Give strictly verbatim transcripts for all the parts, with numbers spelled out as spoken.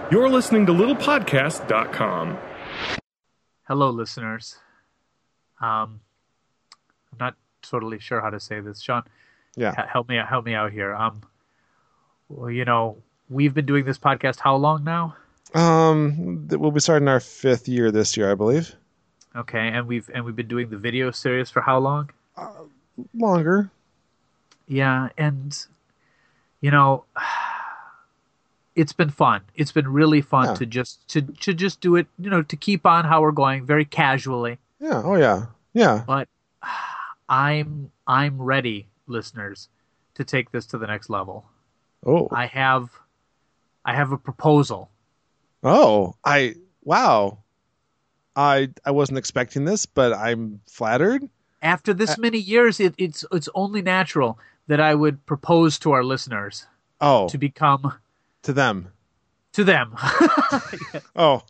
You're listening to little podcast dot com. Hello, listeners. Um, I'm not totally sure how to say this. Sean, Yeah. h- help me out. Help me out here. Um, well, you know, we've been doing this podcast how long now? Um, th- we'll be starting our fifth year this year, I believe. Okay, and we've and we've been doing the video series for how long? Longer. Yeah, and you know, it's been fun. It's been really fun Yeah. to just to to just do it. You know, to keep on how we're going, very casually. Yeah. Oh, yeah. Yeah. But I'm I'm ready, listeners, to take this to the next level. Oh. I have I have a proposal. Oh. I. Wow. I I wasn't expecting this, but I'm flattered. After this many years, it, it's it's only natural that I would propose to our listeners Oh. to become To them. to them Oh.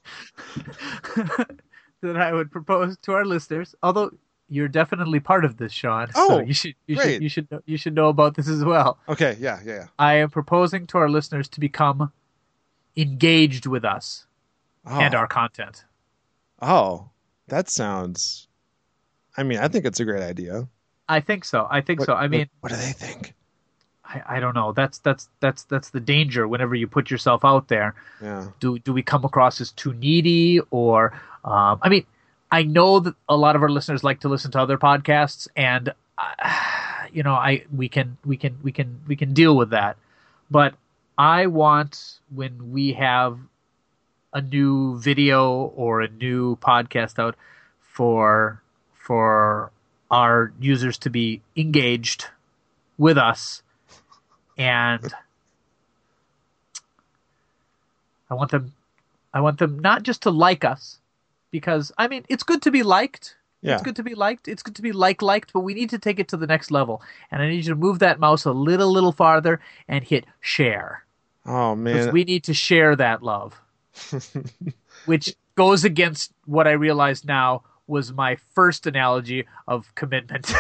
that I would propose to our listeners. Although you're definitely part of this, Sean. Oh, so you should you great. should you should know, you should know about this as well. Okay. Yeah. Yeah. Yeah. I am proposing to our listeners to become engaged with us Oh. and our content. Oh. That sounds. I mean, I think it's a great idea. I think so. I think What- so. I what- mean, what do they think? I, I don't know. That's that's that's that's the danger whenever you put yourself out there. Yeah. Do do we come across as too needy, or um, I mean, I know that a lot of our listeners like to listen to other podcasts, and uh, you know, I we can we can we can we can deal with that. But I want, when we have a new video or a new podcast out, for for our users to be engaged with us, and I want them I want them not just to like us, because I mean, it's good to be liked. Yeah. It's good to be liked. It's good to be like liked, but we need to take it to the next level. And I need you to move that mouse a little little farther and hit share. Oh Because man. we need to share that love. Which goes against what I realize now was my first analogy of commitment.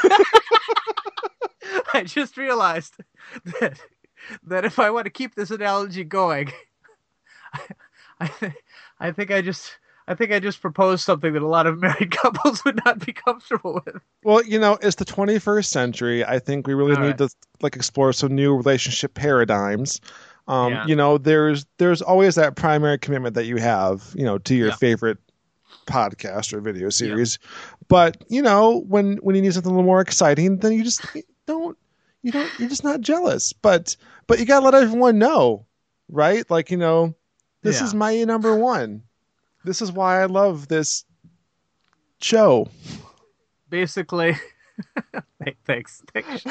I just realized that that if I want to keep this analogy going, I, I, th- I think I just I think I just proposed something that a lot of married couples would not be comfortable with. Well, you know, it's the twenty-first century. I think we really All need to like explore some new relationship paradigms. Um, Yeah. You know, there's there's always that primary commitment that you have, you know, to your Yeah. favorite podcast or video series. But you know, when when you need something a little more exciting, then you just don't you don't you're just not jealous. But but you gotta let everyone know, right? Like, you know, this Yeah. is my number one. This is why I love this show. Basically, thanks. thanks.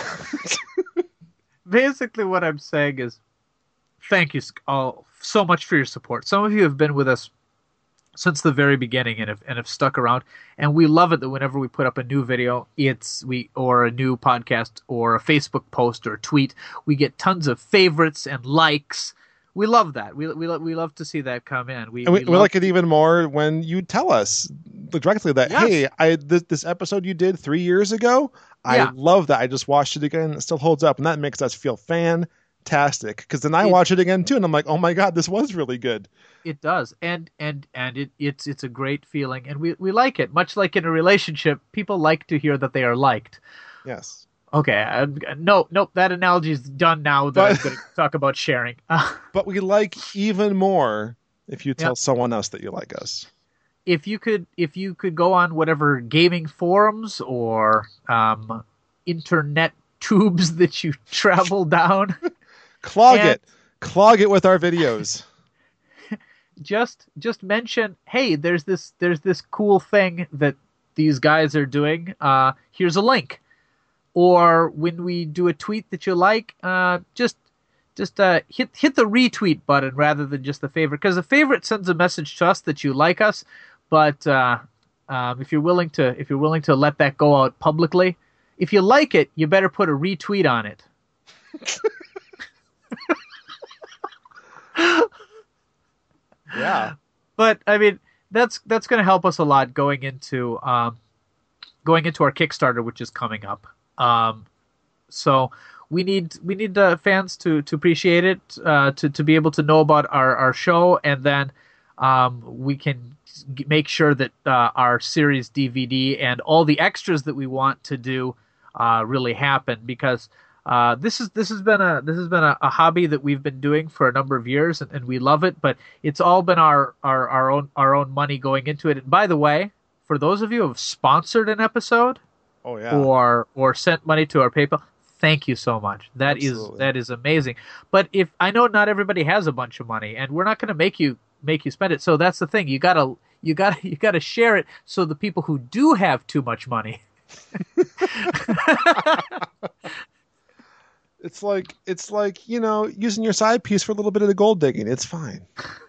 Basically, what I'm saying is, thank you all so much for your support. Some of you have been with us since the very beginning and have and have stuck around, and we love it that whenever we put up a new video, it's we or a new podcast or a Facebook post or a tweet, we get tons of favorites and likes. We love that. We we lo- we love to see that come in. We And we, we love like it even more when you tell us directly that, Yes. hey, I this, this episode you did three years ago, I Yeah. love that. I just watched it again. It still holds up. And that makes us feel fantastic. Because then I It- watch it again, too. And I'm like, oh, my God, this was really good. It does, and and and it it's it's a great feeling, and we we like it. Much like in a relationship, people like to hear that they are liked. Yes. Okay, uh, no, nope, that analogy is done now that But- I'm going to talk about sharing. Uh, But we like even more if you tell Yep. someone else that you like us. if you could, if you could go on whatever gaming forums or um, internet tubes that you travel down, Clog And- it. Clog it with our videos. just just mention, hey, there's this there's this cool thing that these guys are doing. Uh, here's a link. Or when we do a tweet that you like, uh, just just uh, hit hit the retweet button rather than just the favorite, because the favorite sends a message to us that you like us. But uh, um, if you're willing to if you're willing to let that go out publicly, if you like it, you better put a retweet on it. Yeah. But I mean, that's that's going to help us a lot going into um, going into our Kickstarter, which is coming up. Um, so we need we need uh, fans to to appreciate it, uh, to to be able to know about our our show, and then um, we can make sure that uh, our series D V D and all the extras that we want to do uh, really happen, because uh, this is this has been a this has been a, a hobby that we've been doing for a number of years, and, and we love it. But it's all been our, our our own our own money going into it. And by the way, for those of you who have sponsored an episode, oh yeah, or or sent money to our PayPal, thank you so much. That Absolutely. is that is amazing. But if I know not everybody has a bunch of money, and we're not going to make you make you spend it. So that's the thing. You gotta you gotta you gotta share it so the people who do have too much money. It's like it's like you know using your side piece for a little bit of the gold digging. It's fine.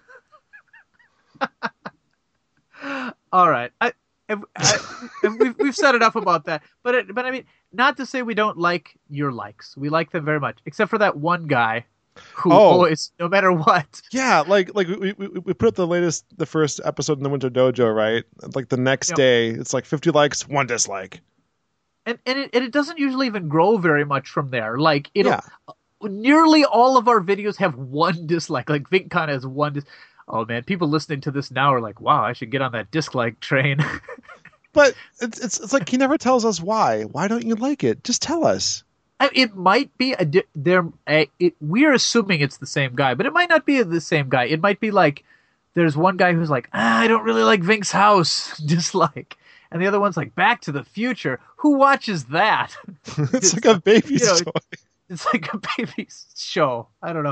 All right, I, I, I, we've we've said enough about that. But it, but I mean, not to say we don't like your likes. We like them very much, except for that one guy who oh. always, no matter what. Yeah, like like we, we we put up the latest, the first episode in the Winter Dojo, right? Like the next yep. day, it's like fifty likes, one dislike. And and it, and it doesn't usually even grow very much from there. Like it'll yeah. nearly all of our videos have one dislike. Like VinkCon has one dis- Oh man, people listening to this now are like, "Wow, I should get on that dislike train." But it's it's it's like he never tells us why. Why don't you like it? Just tell us. I, it might be a di- there. A, it, we're assuming it's the same guy, but it might not be the same guy. It might be like there's one guy who's like, ah, "I don't really like Vink's House," dislike. And the other one's like, Back to the Future. Who watches that? it's, it's like a baby's you know, toy. It's like a baby's show. I don't know.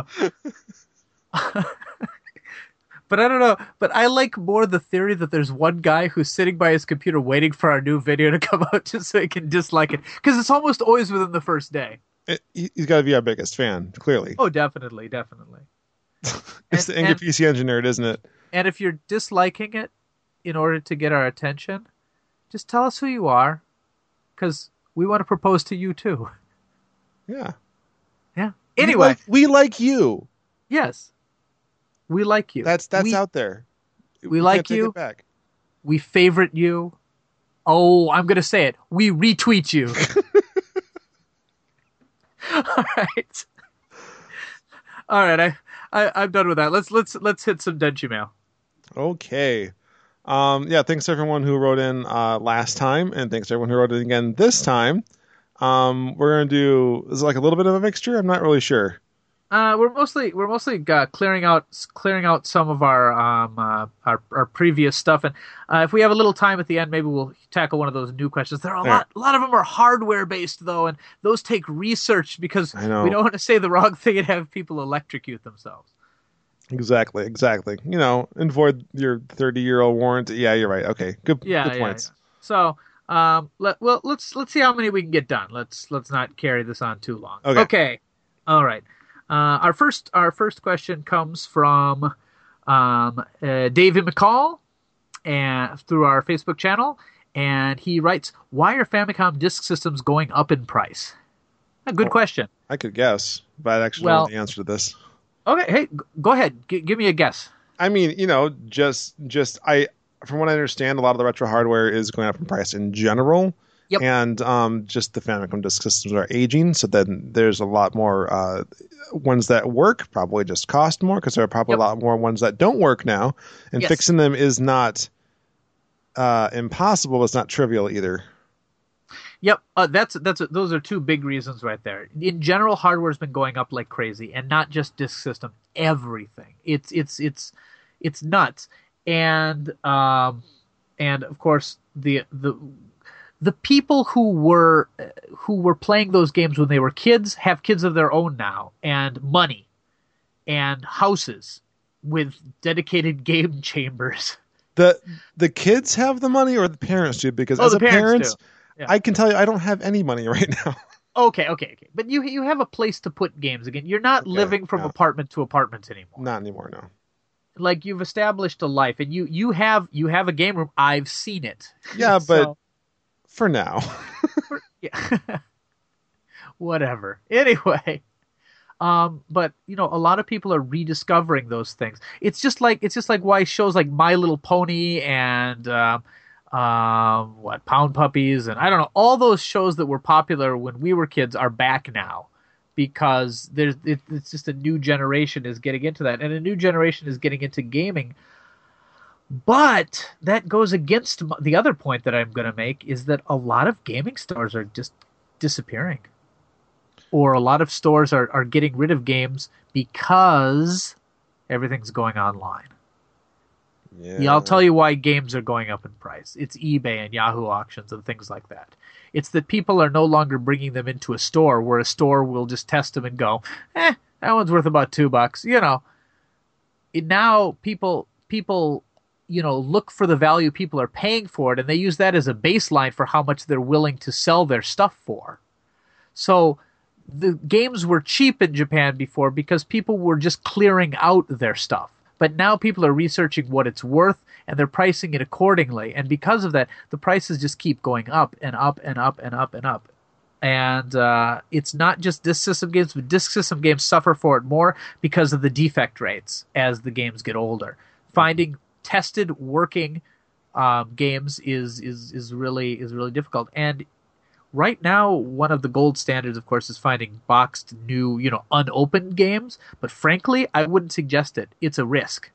But I don't know. But I like more the theory that there's one guy who's sitting by his computer waiting for our new video to come out just so he can dislike it. Because it's almost always within the first day. It, he's got to be our biggest fan, clearly. Oh, definitely, definitely. it's and, the angry and, P C engineered, isn't it? And if you're disliking it in order to get our attention, just tell us who you are, because we want to propose to you too. Yeah. Yeah. Anyway, we like, we like you. Yes, we like you. That's that's we, out there. We, we like you. Back. We favorite you. Oh, I'm gonna say it. We retweet you. All right. All right. I, I I'm done with that. Let's let's let's hit some Denchi mail. Okay. Um, yeah, thanks to everyone who wrote in uh, last time, and thanks to everyone who wrote in again this time. Um, we're gonna do is it like a little bit of a mixture? I'm not really sure. Uh, we're mostly we're mostly uh, clearing out clearing out some of our um uh, our our previous stuff, and uh, if we have a little time at the end, maybe we'll tackle one of those new questions. There are a there. lot a lot of them are hardware based though, and those take research because we don't want to say the wrong thing and have people electrocute themselves. Exactly, exactly. You know, and void your thirty-year-old warranty. Yeah, you're right. Okay, good. Yeah, good yeah, points. Yeah. So, um, let well let's let's see how many we can get done. Let's let's not carry this on too long. Okay. Okay. All right. Uh, our first our first question comes from um, uh, David McCall, and through our Facebook channel, and he writes, "Why are Famicom disk systems going up in price?" A good oh, question. I could guess, but I actually well, don't know the answer to this. Okay, hey, go ahead. G- give me a guess. I mean, you know, just just I, from what I understand, a lot of the retro hardware is going up in price in general. Yep. And um, just the Famicom disk systems are aging, so then there's a lot more uh, ones that work probably just cost more because there are probably yep. a lot more ones that don't work now, and yes. fixing them is not uh, impossible, but it's not trivial either. Yep, uh, that's that's those are two big reasons right there. In general, hardware's been going up like crazy, and not just disk system, everything. It's it's it's it's nuts, and um, and of course the the. The people who were who were playing those games when they were kids have kids of their own now, and money, and houses with dedicated game chambers. The the kids have the money, or the parents do? Because oh, as the a parents parent, yeah. I can tell you I don't have any money right now. Okay, okay, okay. But you you have a place to put games again. You're not okay, living from no. apartment to apartment anymore. Not anymore, no. Like you've established a life, and you you have you have a game room. I've seen it. Yeah, so, but. For now. for, yeah. Whatever. Anyway. Um, but you know, a lot of people are rediscovering those things. It's just like it's just like why shows like My Little Pony and um, um, what Pound Puppies and I don't know, all those shows that were popular when we were kids are back now because there's it, it's just a new generation is getting into that, and a new generation is getting into gaming. But that goes against m- the other point that I'm going to make is that a lot of gaming stores are just disappearing, or a lot of stores are, are getting rid of games because everything's going online. Yeah. Yeah, I'll tell you why games are going up in price. It's eBay and Yahoo auctions and things like that. It's that people are no longer bringing them into a store where a store will just test them and go, eh, that one's worth about two bucks. You know, it, now people people you know look for the value people are paying for it, and they use that as a baseline for how much they're willing to sell their stuff for. So the games were cheap in Japan before because people were just clearing out their stuff. But now people are researching what it's worth, and they're pricing it accordingly. And because of that, the prices just keep going up and up and up and up and up. And uh, it's not just disk system games, but disk system games suffer for it more because of the defect rates as the games get older. Finding tested, working um, games is is is really is really difficult. And right now, one of the gold standards, of course, is finding boxed, new, you know, unopened games. But frankly, I wouldn't suggest it. It's a risk.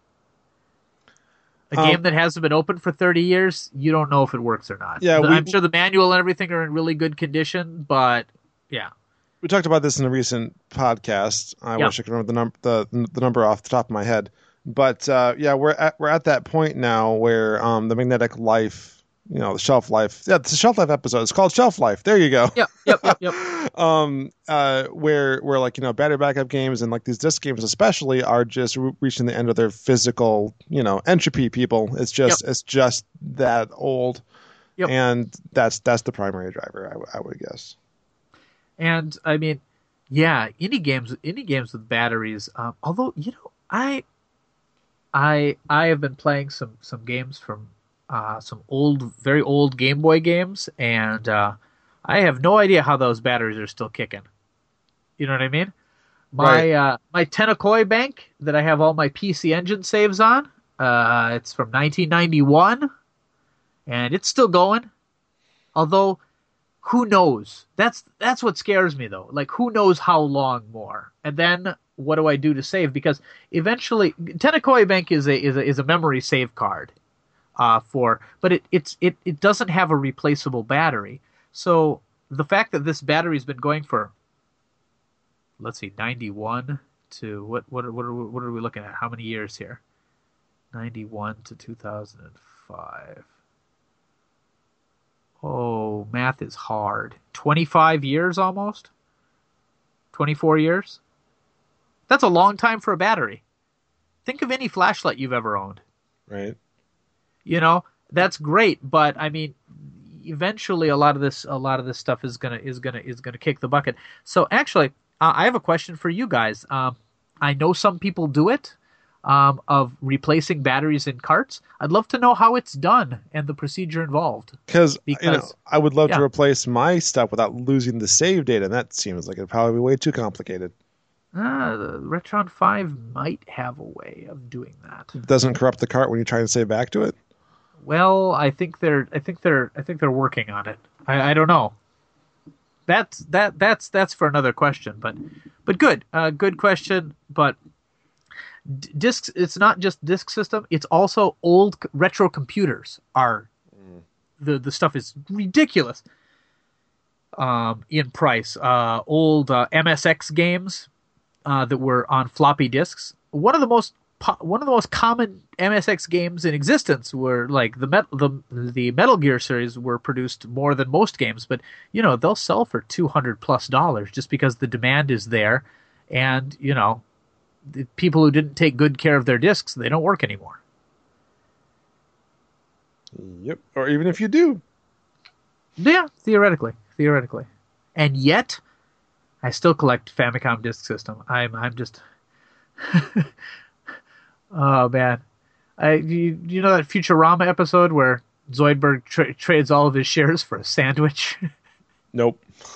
A um, game that hasn't been opened for thirty years, you don't know if it works or not. Yeah, we, I'm sure the manual and everything are in really good condition, but yeah. We talked about this in a recent podcast. I yeah. wish I could remember the, num- the, the number off the top of my head. But uh, yeah, we're at, we're at that point now where um, the magnetic life, you know, the shelf life. Yeah, it's a shelf life episode. It's called Shelf Life. There you go. Yep, yep, yep, yep. um, uh, where where like you know, battery backup games and like these disc games especially are just re- reaching the end of their physical, you know, entropy. People, it's just yep. it's just that old, yep. and that's that's the primary driver. I, w- I would guess. And I mean, yeah, indie games, indie games with batteries. Um, although you know, I. I I have been playing some, some games from uh, some old, very old Game Boy games, and uh, I have no idea how those batteries are still kicking. You know what I mean? My right. uh, my Tenakoi bank that I have all my P C Engine saves on, uh, it's from nineteen ninety-one, and it's still going. Although, who knows? That's that's what scares me, though. Like, who knows how long more? And then what do I do to save? Because eventually, Tenakoi Bank is a is a is a memory save card, uh, for, but it it's it it doesn't have a replaceable battery. So the fact that this battery's been going for, let's see, ninety-one to what what what are we, what are we looking at? How many years here? ninety-one to two thousand five. Oh, math is hard. twenty-five years almost? twenty-four years? That's a long time for a battery. Think of any flashlight you've ever owned. Right. You know, that's great, but I mean, eventually a lot of this a lot of this stuff is gonna is gonna is gonna kick the bucket. So actually, uh, I have a question for you guys. Um, I know some people do it, um, of replacing batteries in carts. I'd love to know how it's done and the procedure involved. Because you know, I would love yeah. to replace my stuff without losing the save data, and that seems like it'd probably be way too complicated. Uh, the Retron five might have a way of doing that. It doesn't corrupt the cart when you try and save back to it? Well, I think they're I think they're I think they're working on it. I, I don't know. That's that that's that's for another question, but but good. Uh, good question, but d- discs it's not just disk system, it's also old c- retro computers are mm. the the stuff is ridiculous. Um in price. Uh old uh, M S X games Uh, that were on floppy disks. One of the most po- one of the most common M S X games in existence were like the Met- the the Metal Gear series were produced more than most games, but you know they'll sell for two hundred plus dollars just because the demand is there, and you know the people who didn't take good care of their disks, they don't work anymore. Yep, or even if you do, yeah, theoretically, theoretically, and yet. I still collect Famicom Disk System. I'm I'm just oh man, I you, you know that Futurama episode where Zoidberg tra- trades all of his shares for a sandwich? Nope.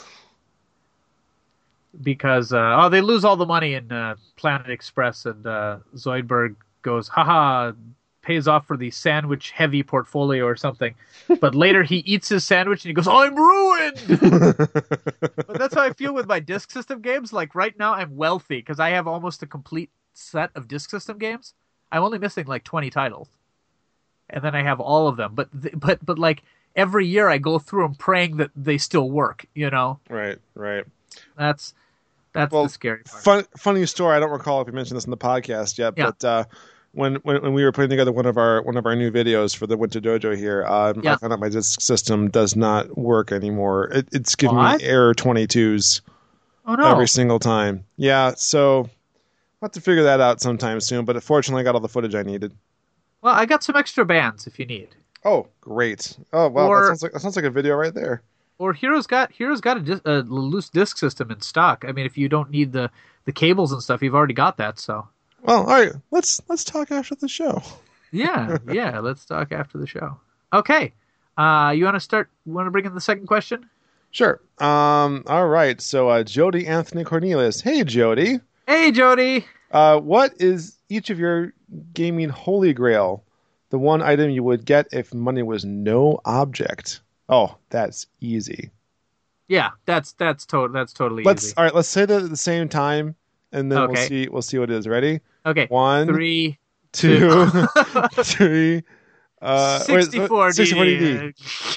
Because uh, oh, they lose all the money in uh, Planet Express, and uh, Zoidberg goes, "Haha, pays off for the sandwich heavy portfolio or something. But later he eats his sandwich and he goes, I'm ruined. But that's how I feel with my Disk System games. Like right now I'm wealthy because I have almost a complete set of Disk System games. I'm only missing like twenty titles. And then I have all of them. But, but, but like every year I go through them praying that they still work, you know? Right, right. That's, that's well, the scary part. Fun, funny story. I don't recall if you mentioned this in the podcast yet, yeah. but, uh, When, when when we were putting together one of our one of our new videos for the Winter Dojo here, um, yeah. I found out my Disk System does not work anymore. It, it's giving what? me error twenty-twos oh, no. every single time. Yeah, so I'll have to figure that out sometime soon. But fortunately, I got all the footage I needed. Well, I got some extra bands if you need. Oh, great! Oh, wow, or, that sounds like that sounds like a video right there. Or Hero's got Hero's got a, dis- a loose disk system in stock. I mean, if you don't need the, the cables and stuff, you've already got that. So. Well, all right. Let's let's talk after the show. yeah, yeah. Let's talk after the show. Okay. Uh, you want to start? Want to bring in the second question? Sure. Um. All right. So, uh, Jody Anthony Cornelius. Hey, Jody. Hey, Jody. Uh, what is each of your gaming holy grail? The one item you would get if money was no object. Oh, that's easy. Yeah, that's that's to- that's totally let's, easy. All right. Let's say that at the same time, and then okay. we'll see. We'll see what it is. Ready? Okay. One, three, two, two. three. Uh, sixty-four, wait, sixty-four D D.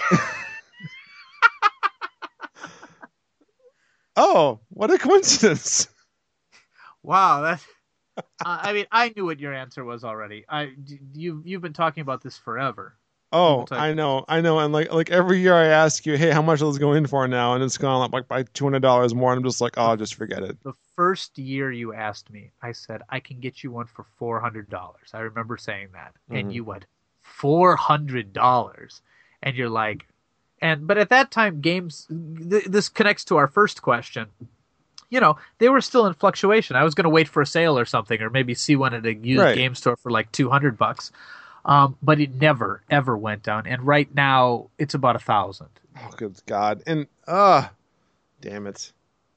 Oh, what a coincidence! Wow, that. uh, I mean, I knew what your answer was already. I you you've been talking about this forever. Oh, I know, I know, and like like every year I ask you, hey, how much will this go in for now? And it's gone up like by two hundred dollars more. And I'm just like, oh, just forget it. The first year you asked me, I said I can get you one for four hundred dollars. I remember saying that, mm-hmm. and you went four hundred dollars, and you're like, and but at that time, games. Th- this connects to our first question. You know, they were still in fluctuation. I was going to wait for a sale or something, or maybe see one at a used right. game store for like two hundred bucks. Um, but it never, ever went down. And right now, it's about a thousand. Oh, good God. And, uh, damn it.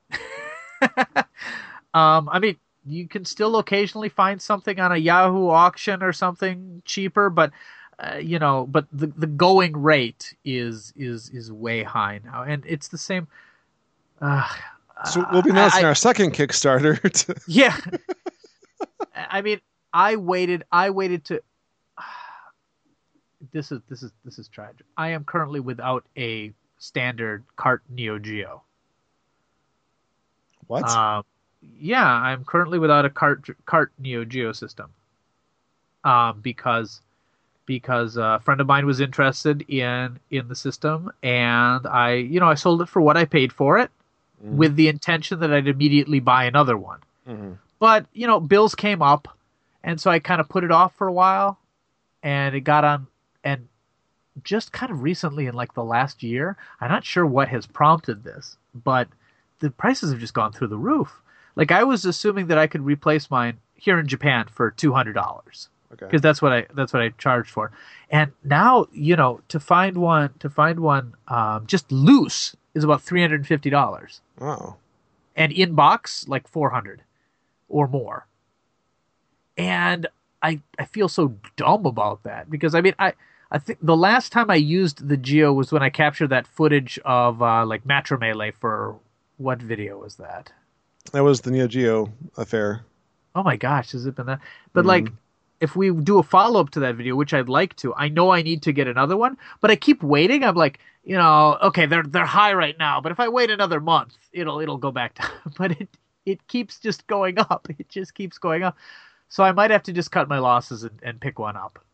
um, I mean, you can still occasionally find something on a Yahoo auction or something cheaper, but, uh, you know, but the, the going rate is, is, is way high now. And it's the same. Uh, so we'll be announcing I, our second Kickstarter. To... yeah. I mean, I waited, I waited to, This is this is this is tragic. I am currently without a standard cart Neo Geo. What? Um, yeah, I'm currently without a cart cart Neo Geo system. Um, because because a friend of mine was interested in in the system, and I you know I sold it for what I paid for it, mm-hmm. with the intention that I'd immediately buy another one. Mm-hmm. But you know, bills came up, and so I kind of put it off for a while, and it got on. And just kind of recently in like the last year, I'm not sure what has prompted this, but the prices have just gone through the roof. Like I was assuming that I could replace mine here in Japan for two hundred dollars. Okay. Because that's what I that's what I charged for. And now, you know, to find one to find one um, just loose is about three hundred fifty dollars. Oh. And in box like four hundred or more. And I I feel so dumb about that because I mean I I think the last time I used the Geo was when I captured that footage of uh, like Matro Melee for what video was that? That was the Neo Geo affair. Oh my gosh, has it been that? But mm. like, if we do a follow up to that video, which I'd like to, I know I need to get another one, but I keep waiting. I'm like, you know, okay, they're they're high right now, but if I wait another month, it'll it'll go back down. But it it keeps just going up. It just keeps going up. So I might have to just cut my losses and, and pick one up.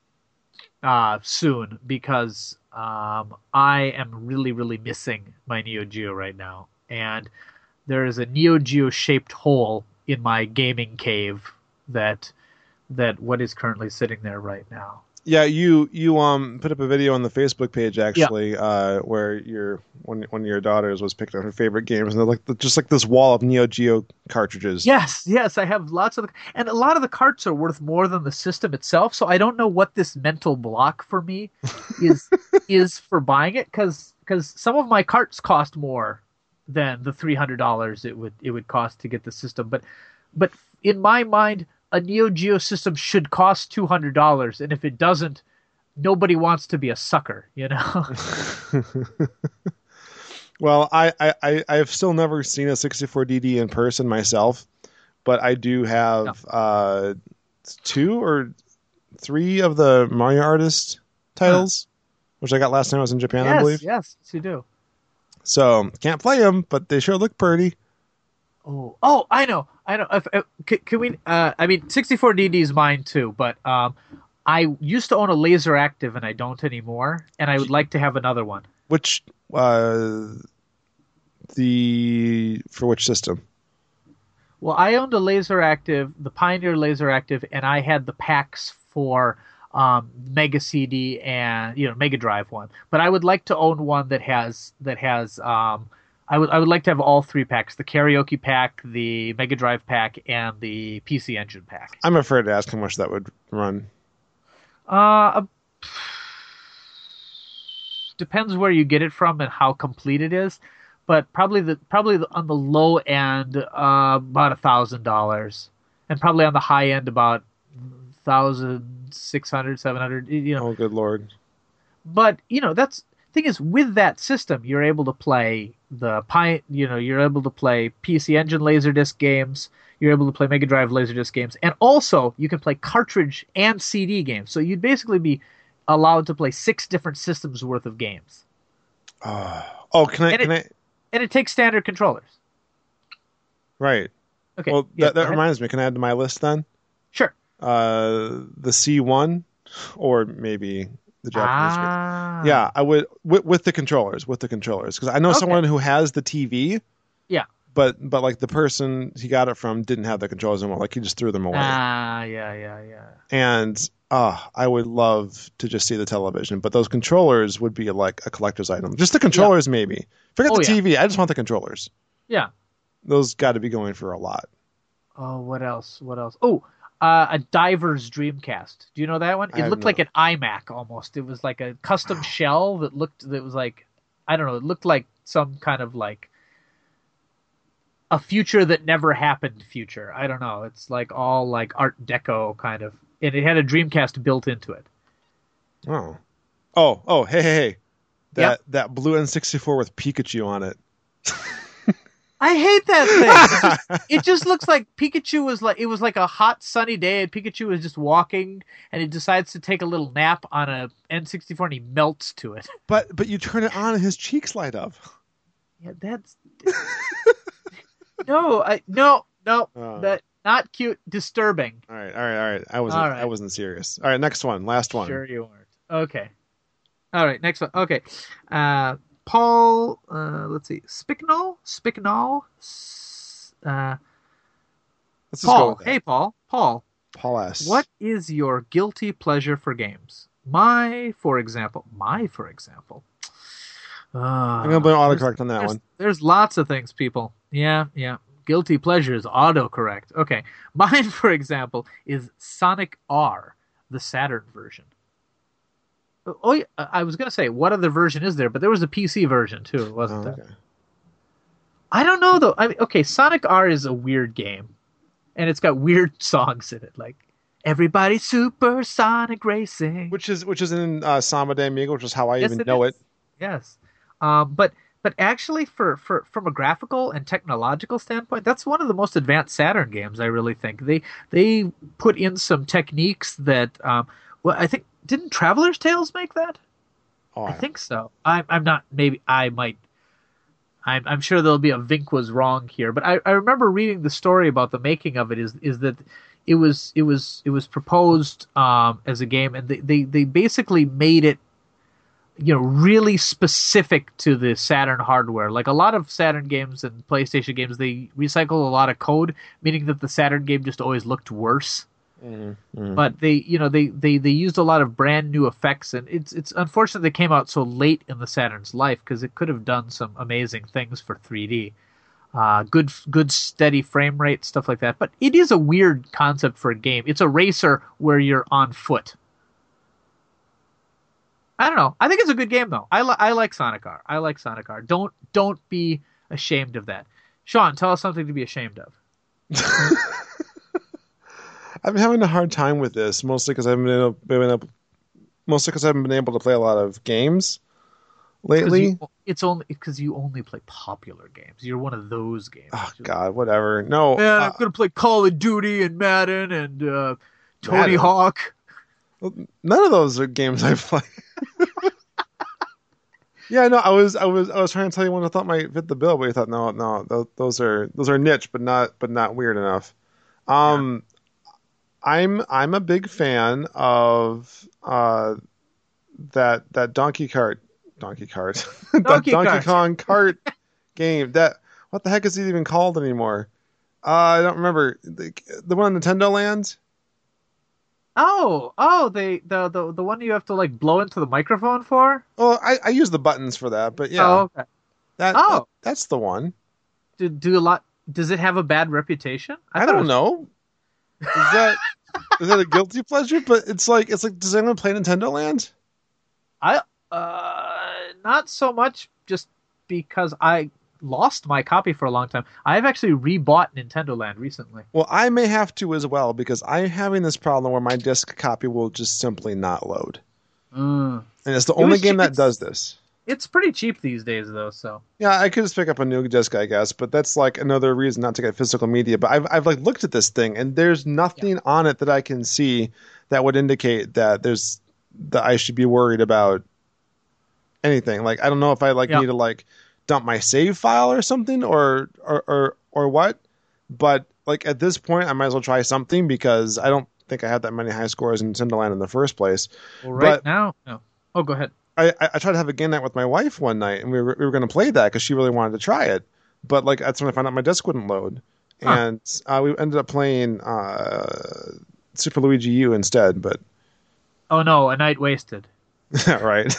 Uh, soon, because um, I am really, really missing my Neo Geo right now. And there is a Neo Geo shaped hole in my gaming cave that that what is currently sitting there right now. Yeah, you you um put up a video on the Facebook page actually, yeah. uh, where your one one of your daughters was picking out her favorite games, and they're like just like this wall of Neo Geo cartridges. Yes, yes, I have lots of, the, and a lot of the carts are worth more than the system itself. So I don't know what this mental block for me is is for buying it, because because some of my carts cost more than the three hundred dollars it would it would cost to get the system, but but in my mind, a Neo Geo system should cost two hundred dollars, and if it doesn't, nobody wants to be a sucker, you know? Well, I, I, I have still never seen a sixty-four D D in person myself, but I do have no. uh, two or three of the Mario Artist titles, huh. which I got last time I was in Japan, yes, I believe. Yes, yes, you do. So, can't play them, but they sure look pretty. Oh, oh, I know, I know. If, if, can, can we? Uh, I mean, sixty-four D D is mine too, but um, I used to own a Laser Active, and I don't anymore. And I would like to have another one. Which uh, the for which system? Well, I owned a Laser Active, the Pioneer Laser Active, and I had the packs for um, Mega C D and you know Mega Drive one. But I would like to own one that has that has. Um, I would I would like to have all three packs: the Karaoke pack, the Mega Drive pack, and the P C Engine pack. I'm afraid to ask how much that would run. Uh, depends where you get it from and how complete it is, but probably the probably the, on the low end uh, about a thousand dollars, and probably on the high end about thousand six hundred, seven hundred. You know. Oh, good lord! But you know that's. Thing is, with that system, you're able to play the Pi, you know, you're able to play P C Engine Laserdisc games, you're able to play Mega Drive Laserdisc games, and also you can play cartridge and C D games. So you'd basically be allowed to play six different systems worth of games. Uh, oh, can I? And can it, I? And it takes standard controllers. Right. Okay. Well, yeah, that, that reminds me. Can I add to my list then? Sure. Uh, the C one, or maybe. The Japanese ah. Yeah, I would with, with the controllers, with the controllers, because I know okay. someone who has the T V. Yeah. But but like the person he got it from didn't have the controllers anymore. Like he just threw them away. Ah, yeah, yeah, yeah. And uh, I would love to just see the television, but those controllers would be like a collector's item. Just the controllers, yeah. maybe. Forget oh, the T V. Yeah. I just want the controllers. Yeah. Those got to be going for a lot. Oh, what else? What else? Oh. Uh, a Diver's Dreamcast. Do you know that one? It looked no. like an iMac almost. It was like a custom shell that looked that was like I don't know. It looked like some kind of like a future that never happened. Future. I don't know. It's like all like Art Deco kind of, and it had a Dreamcast built into it. Oh, oh, oh! Hey, hey, hey! That yep. that blue N sixty-four with Pikachu on it. I hate that thing. It just looks like Pikachu was like, it was like a hot sunny day and Pikachu was just walking and he decides to take a little nap on a N sixty-four and he melts to it. But but you turn it on and his cheeks light up. Yeah, that's no, I no, no, uh, that not cute, disturbing. All right, all right, all right. I wasn't all right. I wasn't serious. All right, next one, last one. Sure you weren't. Okay. All right, next one. Okay. Uh Paul, uh, let's see, Spicknall, Spicknall, uh, let's Paul. Hey, Paul, Paul. Paul S. What is your guilty pleasure for games? My, for example, my, for example. Uh, I'm gonna blame autocorrect on that there's, one. There's lots of things, people. Yeah, yeah. Guilty pleasure is autocorrect. Okay, mine, for example, is Sonic R, the Saturn version. Oh, yeah, I was going to say, what other version is there? But there was a P C version, too, wasn't oh, there? Okay. I don't know, though. I mean, okay, Sonic R is a weird game. And it's got weird songs in it, like, Everybody Super Sonic Racing. Which is which is in uh, Samba de Amigo, which is how I yes, even it know is. it. Yes. Um, but but actually, for, for from a graphical and technological standpoint, that's one of the most advanced Saturn games, I really think. They, they put in some techniques that, um, well, I think, didn't Traveler's Tales make that? Oh, I think so. I'm, I'm not. Maybe I might. I'm, I'm sure there'll be a Vink was wrong here, but I, I remember reading the story about the making of it. Is is that it was it was it was proposed um, as a game, and they, they, they basically made it, you know, really specific to the Saturn hardware. Like a lot of Saturn games and PlayStation games, they recycle a lot of code, meaning that the Saturn game just always looked worse. Mm-hmm. But they, you know, they, they, they used a lot of brand new effects, and it's it's unfortunate they came out so late in the Saturn's life because it could have done some amazing things for three D. Uh, good good steady frame rate, stuff like that. But it is a weird concept for a game. It's a racer where you're on foot. I don't know. I think it's a good game though. I li- I like Sonic R. I like Sonic R. Don't don't be ashamed of that. Sean, tell us something to be ashamed of. I'm having a hard time with this, mostly because I haven't been able, been able mostly because I haven't been able to play a lot of games lately. You, it's only because you only play popular games. You're one of those games. Oh God, whatever. No, man, uh, I'm gonna play Call of Duty and Madden and uh, Tony Madden? Hawk. None of those are games I play. Yeah, no, I was, I was, I was trying to tell you one I thought might fit the bill, but you thought, no, no, those, those are, those are niche, but not, but not weird enough. Um, yeah. I'm, I'm a big fan of uh, that, that Donkey Kart, Donkey Kart, Donkey, Donkey Kart. Kong Kart game. That, what the heck is it even called anymore? Uh, I don't remember. The, the one on Nintendo Land. Oh, oh, the, the the the one you have to like blow into the microphone for? Well, I, I use the buttons for that, but yeah. Oh, okay. That, oh. that that's the one. Do do a lot? Does it have a bad reputation? I, I don't was... know. Is that is that a guilty pleasure? But it's like it's like does anyone play Nintendo Land? I uh not so much, just because I lost my copy for a long time. I've actually rebought Nintendo Land recently. Well, I may have to as well because I'm having this problem where my disc copy will just simply not load. Mm. And it's the It only was- game that it's- does this. It's pretty cheap these days, though. So Yeah, I could just pick up a new disc, I guess, but that's like another reason not to get physical media. But I've I've like looked at this thing, and there's nothing Yeah. on it that I can see that would indicate that there's that I should be worried about anything. Like I don't know if I like Yeah. need to like dump my save file or something, or or or or what. But like at this point, I might as well try something because I don't think I had that many high scores in Nintendo Land in the first place. well, right But- now, no. Oh, go ahead. I, I I tried to have a game night with my wife one night, and we were we were going to play that because she really wanted to try it. But like that's when I found out my disc wouldn't load, Huh. and uh, we ended up playing uh, Super Luigi U instead. But Oh no, a night wasted. right,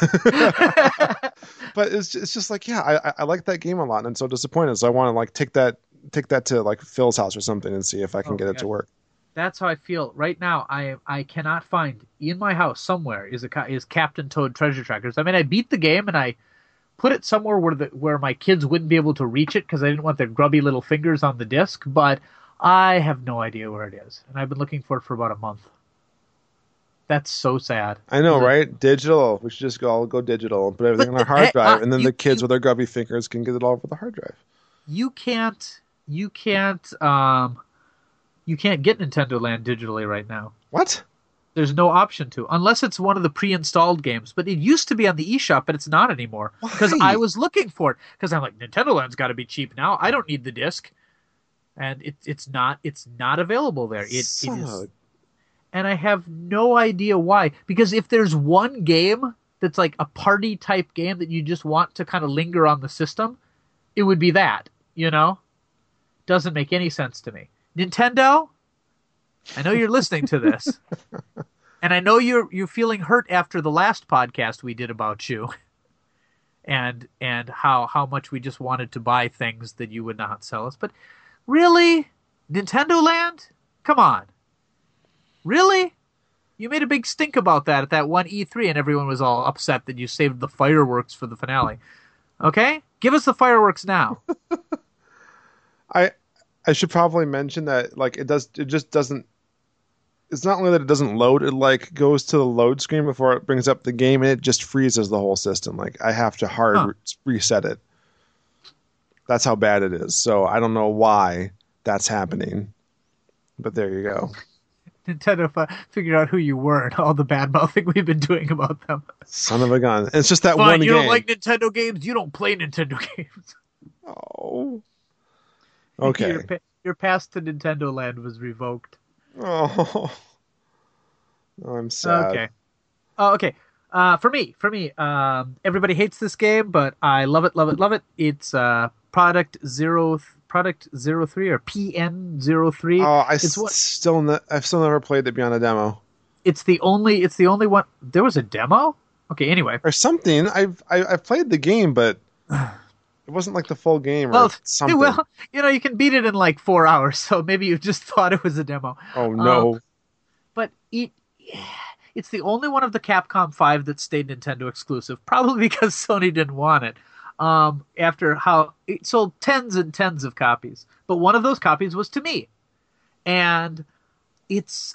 but it's it's just like yeah, I I like that game a lot, and I'm so disappointed. So I want to like take that take that to like Phil's house or something and see if I can Oh, get it yeah. to work. That's how I feel right now. I I cannot find in my house somewhere is a ca- is Captain Toad Treasure Trackers. I mean, I beat the game and I put it somewhere where the where my kids wouldn't be able to reach it because I didn't want their grubby little fingers on the disc. But I have no idea where it is, and I've been looking for it for about a month. That's so sad. I know, Is it- right? Digital. We should just go all go digital and put everything But on our the- hard drive, uh, and then you- the kids you- with their grubby fingers can get it all over the hard drive. You can't you can't um you can't get Nintendo Land digitally right now. What? There's no option to, unless it's one of the pre-installed games. But it used to be on the eShop, but it's not anymore. Because Why? I was looking for it. Because I'm like, Nintendo Land's got to be cheap now. I don't need the disc, and it, it's not. It's not available there. It, it Son is, of a- and I have no idea why. Because if there's one game that's like a party type game that you just want to kind of linger on the system, it would be that. You know, doesn't make any sense to me. Nintendo, I know you're listening to this, and I know you're you're feeling hurt after the last podcast we did about you, and and how how much we just wanted to buy things that you would not sell us. But really, Nintendo Land? Come on, really? You made a big stink about that at that one E three, and everyone was all upset that you saved the fireworks for the finale. Okay, give us the fireworks now. I I should probably mention that like it does it just doesn't it's not only that it doesn't load, it like goes to the load screen before it brings up the game and it just freezes the whole system. Like I have to hard Huh. re- reset it. That's how bad it is. So I don't know why that's happening. But there you go. Nintendo fi- figured out who you were and all the bad mouthing we've been doing about them. Son of a gun. And it's just that Fine, one you game. don't like Nintendo games? You don't play Nintendo games. Oh. Okay. Your, pa- your pass to Nintendo Land was revoked. Oh. I'm sad. Okay. Oh, okay. Uh, for me, for me, um, everybody hates this game, but I love it, love it, love it. It's uh, Product Zero, Product Zero Three or P N Zero Three. Oh, I It's s- what- still ne- I've still never played it beyond a demo. It's the only, it's the only one. There was a demo. Okay. Anyway, Or something. I've I, I've played the game, but it wasn't like the full game or well, something. well, you know, you can beat it in like four hours, so maybe you just thought it was a demo. Oh no. Um, but it it's the only one of the Capcom five that stayed Nintendo exclusive, probably because Sony didn't want it. Um, after how it sold tens and tens of copies, but one of those copies was to me, and it's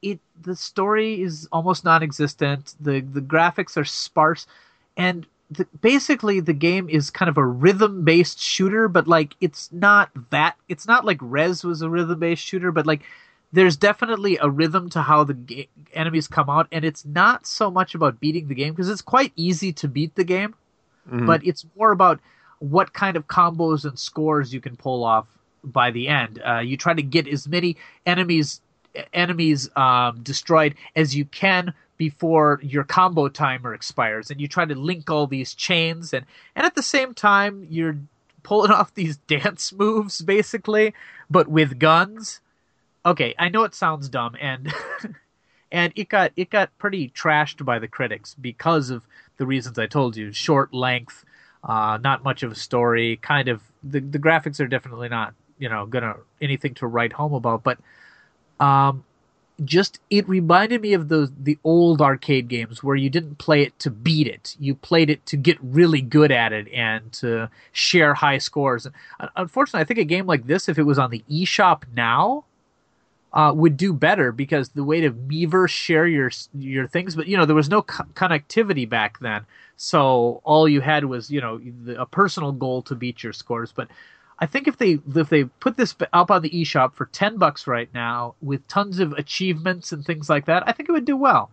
it the story is almost non-existent. The the graphics are sparse, and the, basically the game is kind of a rhythm-based shooter, but like it's not that. It's not like Rez was a rhythm-based shooter, but like there's definitely a rhythm to how the ga- enemies come out, and it's not so much about beating the game because it's quite easy to beat the game, mm-hmm. but it's more about what kind of combos and scores you can pull off by the end. Uh, you try to get as many enemies enemies um, destroyed as you can before your combo timer expires, and you try to link all these chains, and, and at the same time you're pulling off these dance moves basically, but with guns. Okay, I know it sounds dumb, and and it got it got pretty trashed by the critics because of the reasons I told you: short length, uh, not much of a story, kind of the the graphics are definitely not you know gonna anything to write home about, but um, just it reminded me of those the old arcade games where you didn't play it to beat it, you played it to get really good at it and to share high scores. And unfortunately, I think a game like this, if it was on the eShop now, Uh, would do better because the way to Miiverse share your your things, but you know there was no co- connectivity back then, so all you had was you know the, a personal goal to beat your scores. But I think if they if they put this up on the eShop for ten bucks right now with tons of achievements and things like that, I think it would do well.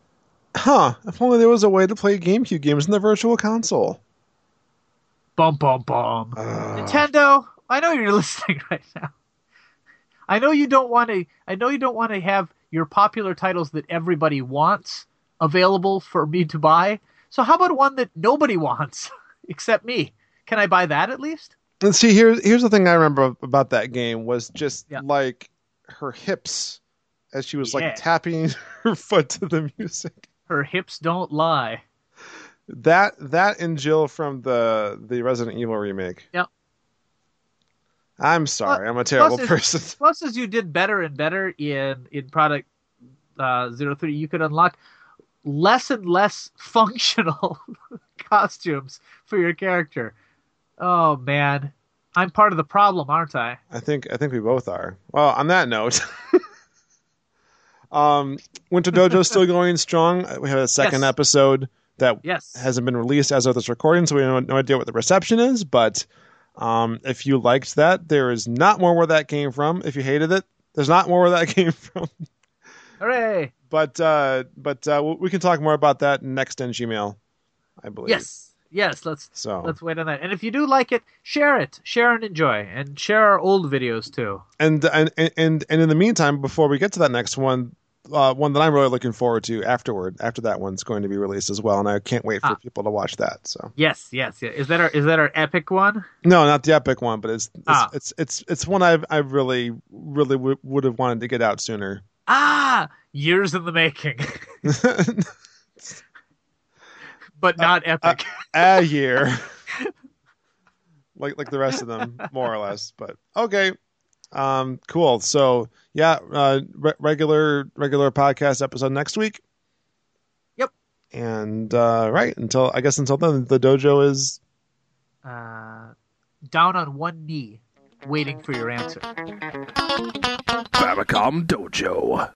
Huh? If only there was a way to play GameCube games in the Virtual Console. Bum bum bum. Uh. Nintendo, I know you're listening right now. I know you don't want to. I know you don't want to have your popular titles that everybody wants available for me to buy. So how about one that nobody wants except me? Can I buy that at least? And see, here's here's the thing I remember about that game was just yeah. like her hips as she was yeah. like tapping her foot to the music. Her hips don't lie. That that and Jill from the the Resident Evil remake. Yep. I'm sorry, plus, I'm a terrible plus person. As, plus, as you did better and better in in product uh, zero three, you could unlock less and less functional costumes for your character. Oh man, I'm part of the problem, aren't I? I think I think we both are. Well, on that note, um, Winter Dojo is still going strong. We have a second yes. episode that yes. hasn't been released as of this recording, so we have no idea what the reception is, but. Um, if you liked that, there is not more where that came from. If you hated it, there's not more where that came from. Hooray! But uh, but uh, we can talk more about that next in Gmail, I believe. Yes, yes. Let's so. let's wait on that. And if you do like it, share it, share and enjoy, and share our old videos too. And and and and in the meantime, before we get to that next one. Uh, one that I'm really looking forward to afterward. After that one's going to be released as well, and I can't wait for ah. people to watch that. So yes, yes, yeah. Is that our is that our epic one? No, not the epic one, but it's it's ah. it's, it's it's one I I really really w- would have wanted to get out sooner. Ah, years in the making, but not uh, epic. A, a year, like like the rest of them, more or less. But okay. Um, cool. So yeah, uh, re- regular, regular podcast episode next week. Yep. And, uh, right. Until, I guess until then, the dojo is, uh, down on one knee waiting for your answer. Famicom Dojo.